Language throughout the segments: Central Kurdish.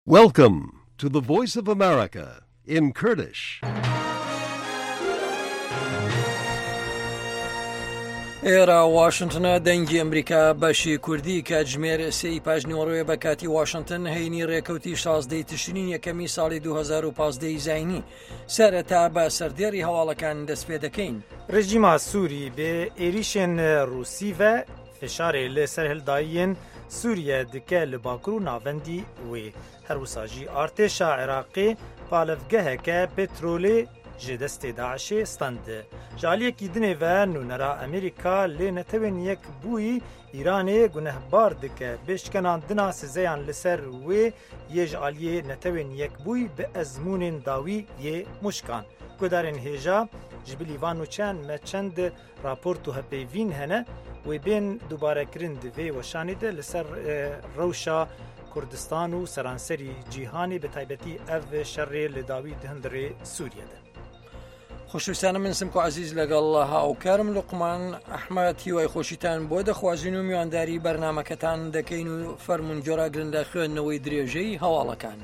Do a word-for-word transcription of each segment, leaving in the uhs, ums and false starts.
Welcome to the Voice of America in Kurdish. ئێرە واشنتنە دەنگی ئەمریکا بەشی کوردی کاتژمێر سێی پاژنەوەڕۆیە بە کاتی واشنتن هەینی ڕێکەوتی شازدەی تشرینی یەکەمی ساڵی دوو هەزار و پانزدە زاینی سەرەتا بە سەردێڕی هەواڵەکان دەست پێ دەکەین. ڕژیما سووری بێ ئێریشên رووسی ve فشارê li ser hildayiyên Sûriye dike li bakur û navendî wê. Her wisa jî artêşa Iraqê palevgeheke petrolê ji destê Daişê standi. Ji aliyekî dinê ve nûnera Amerîka lê netewên yekbûyî Îranê gunehbar dike bêşkenan dina sizeyan li ser wê yê ji aliyê netewên yekbûyî bi ezmûnên dawî yê muşkan. Guhdarên hêja ji bil îvan û çend me çend raport û hepêvîn hene wê bên dubarekirin di vê weşanê de li ser rewşa Kurdistan û seranserî cîhanê bi taybetî ev şerrê li dawî di hundirê Sûriyede. خۆشەویستانم من سم کو عزیز لەگەڵ هاوکارم لوقمان ئەحمەد هیوای خۆشیتان بۆ دەخوازین و میوانداری بەرنامەکەتان دەکەین و فەرمون جۆراگرن لە خوێندنەوەی درێژەی هەواڵەکان.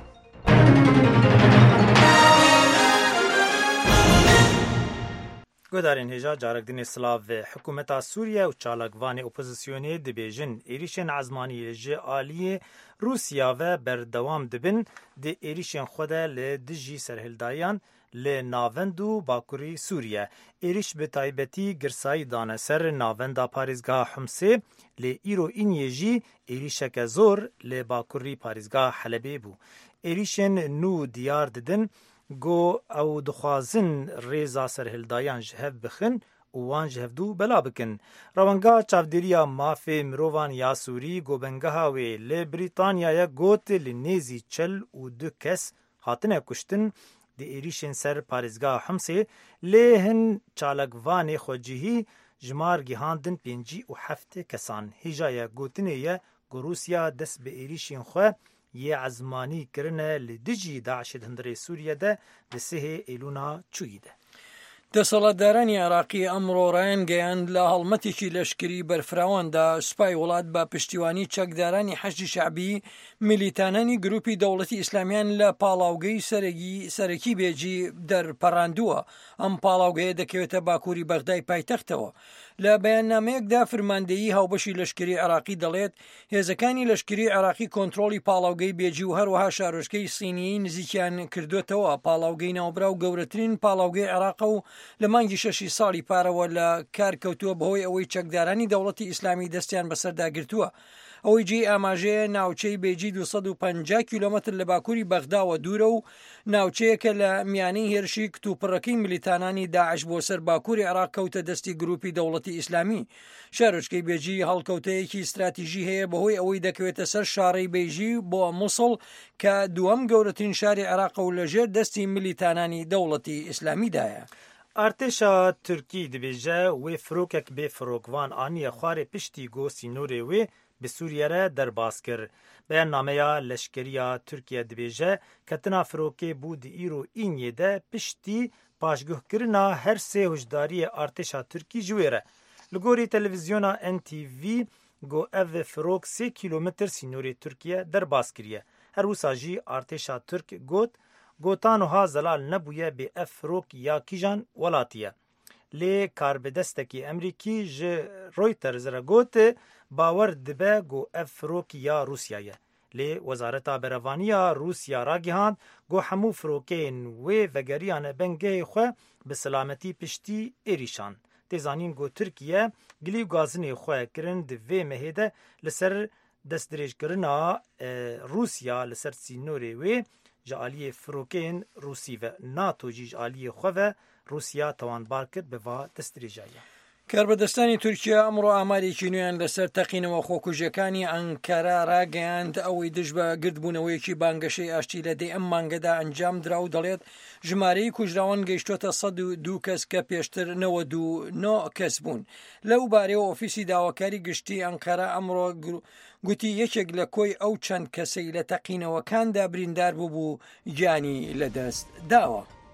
Guhdarên hêja carekdinê Silav ve hikûmeta Sûriye û çalakvanê opozisyonê dibêjin êrişên ezmanî ji aliyê Rûsya ve berdewam dibin di êrişên xwe de li dijî serhildayan li navend û bakurî Sûriye. Êriş bi taybetî girsayî dane ser navenda parêzgeha Humsê lê îro îniyê jî êrişeke zor li bakurî parêzgeha Helebê bû. Êrişên nû diyar didin got ew dixwazin rêza serhildayan ji hev bixin û wan ji hevdû bela bikin. Rawengeha çavdêriya mafê mirovan ya Sûrî gobengeha wê li Brîtanyayê got li nêzî çil û du kes hatine kuştin di êrişên ser parêzgeha Humsê lê hin çalakvanê xwecihî jimar gihandin pêncî û heftê kesan. Hêjaya gotinê ye ku Rûsya dest bi êrişên xwe yê ezmanî kirine li dijî Daişê di hundirê Sûriye de di sihê êlûna çûyî de. دەسەڵاتدارانی عێراقی ئەمڕۆ ڕایان گەیاند لە هەڵمەتێکی لەشکری بەرفراواندا سوپای وڵات بە پشتیوانی چەکدارانی حەشدی شەعبی میلیتانانی گروپی دەوڵەتی ئیسلامیان لە پاڵاوگەی سەرەکی بێجی دەرپەڕاندووە. ئەم پاڵاوگەیە دەکەوێتە باکووری بەغدای پایتەختەوە. لە بەیاننامەیەکدا فرماندەیی هاوبەشی لەشکری عێراقی دەڵێت هێزەکانی لەشکری عێراقی کۆنتڕۆڵی پاڵاوگەی بێجی و هەروەها شارۆچکەی سینیی نزیکیان کردوێتەوە. پاڵاوگەی ناوبرا و گەورەترین پاڵاوگەی عێراقە و لە مانگی شەشی ساڵی پارەوە لە کارکەوتووە بەهۆی ئەوەی چەکدارانی دەوڵەتی ئیسلامی دەستیان بەسەرداگرتووە. ئەوەی جێ ئاماژەیە ناوچەی بێجی دووسەد و پەنجا کیلۆمەتر لە باکووری بەغداوە دوورە و ناوچەیەکە لە میانەی هێرشی کتوپڕەکەی میلیتانانی داعش بۆ سەر باکووری عێراق کەوتە دەستی گروپی دەوڵەتی ئیسلامی. شارۆچکەی بێجی هەڵکەوتەیەکی استراتیژی هەیە بەهۆی ئەوەی دەکەوێتە سەر شارەی بێژی بۆ مووسڵ کە دووەم گەورەترین شاری عێراق و لەژێر دەستی میلیتانانی دەوڵەتی ئیسلامیدایە. Artêşa Tirkî dibêje wê firokek bê firokvan aniye xwarê piştî got sînorê wê bi Sûriye re derbas kir. Beyannameya leşkeriya Tirkiye dibêje ketina firokê bû di îro îniyê de piştî paşguhkirina her sê hojdariyê artêşa Tirkî ji wê re. Li gorî televizyona N T V got ev firok sê kîlometr sînorê Tirkiye derbas kiriye. Her wisa jî artêşa Tirk got gotan wiha zelal nebûye bê ev firok ya kîjan welatiye. Lê karbidestekî Emerîkî ji Reuters re got bawer dibe got ev firok ya Rûsya ye. Lê Wezareta Berevaniya Rûsya ragihand got hemû firokeyên wê vegeriyane bengehê xwe bi silametî piştî êrîşan. Têzanîn got Tirkiye gilî û gazinê xwe kirin di vê mehê de li ser destdirêjkirina Rûsya li ser sînorê wê ji aliyê firokeyên Rûsî ve NATO jî ji aliyê xwe ve Rûsya tawanbar kir bi va destdirêjaya. کاربەدەستانی تورکیا ئەمڕۆ ئامارێکی نوێیان لەسەر تەقینەوە خۆکوژەکانی ئەنکەرا ڕاگەیاند ئەوەی دژ بە گردبوونەوەیەکی بانگەشەی ئاشتی لە دەی ئەم مانگەدا ئەنجام درا و دەڵێت ژمارەی کوژراوان گەیشتۆتە سەد و دوو کەس کە پێشتر نەوەد و نۆ کەس بوون. لەو بارەیەوە ئۆفیسی داواکاری گشتی ئەنکەرا ئەمڕۆ گوتی یەکێک لە کۆی ئەو چەند کەسەی لە تەقینەوەکاندا بریندار بوو بوو گیانی لەدەست داوە.